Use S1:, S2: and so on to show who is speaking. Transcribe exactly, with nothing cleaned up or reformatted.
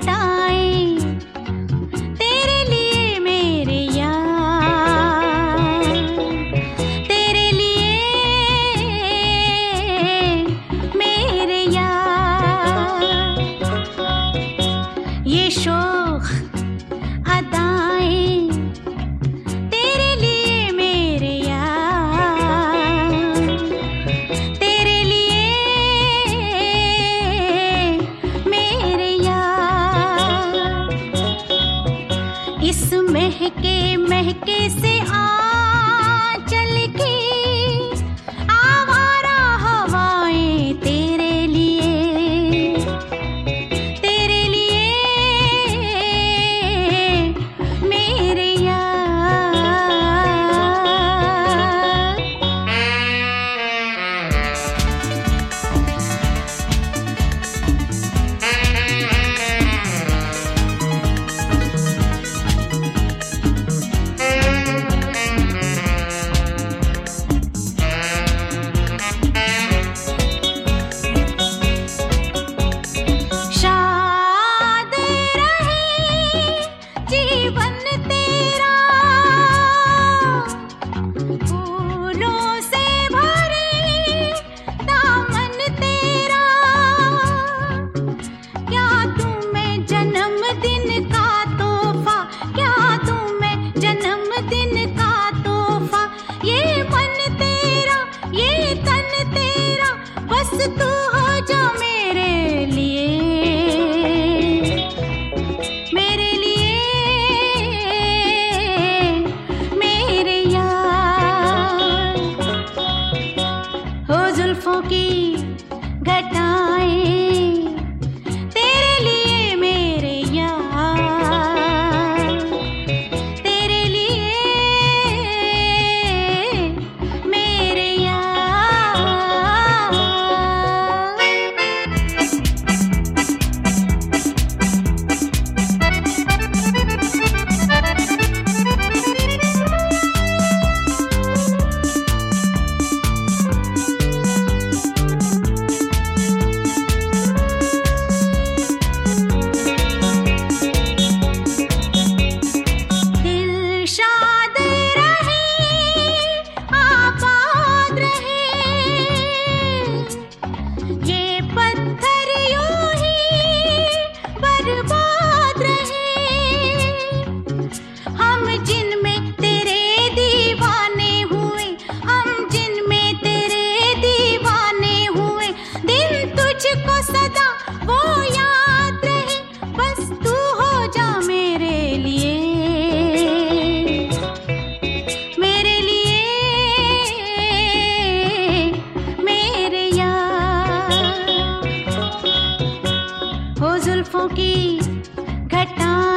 S1: घटाएं तेरे लिए मेरे यार, तेरे लिए मेरे यार। ये शोख अदाएं तेरे लिए मेरे यार, तेरे लिए मेरे यार। इस महके महके से आंचल की आवारा हवाएं तेरे लिए, तेरे लिए मेरे यार। शाद रहे जीवन तेरा, फूलों से भरे दामन तेरा। क्या तुम्हें जन्मदिन का तोहफा, क्या तुम्हें जन्मदिन का तोहफा। ये मन तेरा, ये तन तेरा, बस तू हो जा मेरे लिए, मेरे लिए मेरे यार। हो जुल्फों की घटाएं तेरे लिए मेरे यार, तेरे लिए मेरे यार। दिल शाद रहे, आबाद रहे, ये पत्थर यूं ही बर्बाद रहे। हम जिनमें तेरे दीवाने हुए, हम जिनमें तेरे दीवाने हुए, दिन तुझको सदा वो याद रहे, बस तू हो जा मेरे लिए, मेरे लिए मेरे यार। हो जुल्फों की घटाएं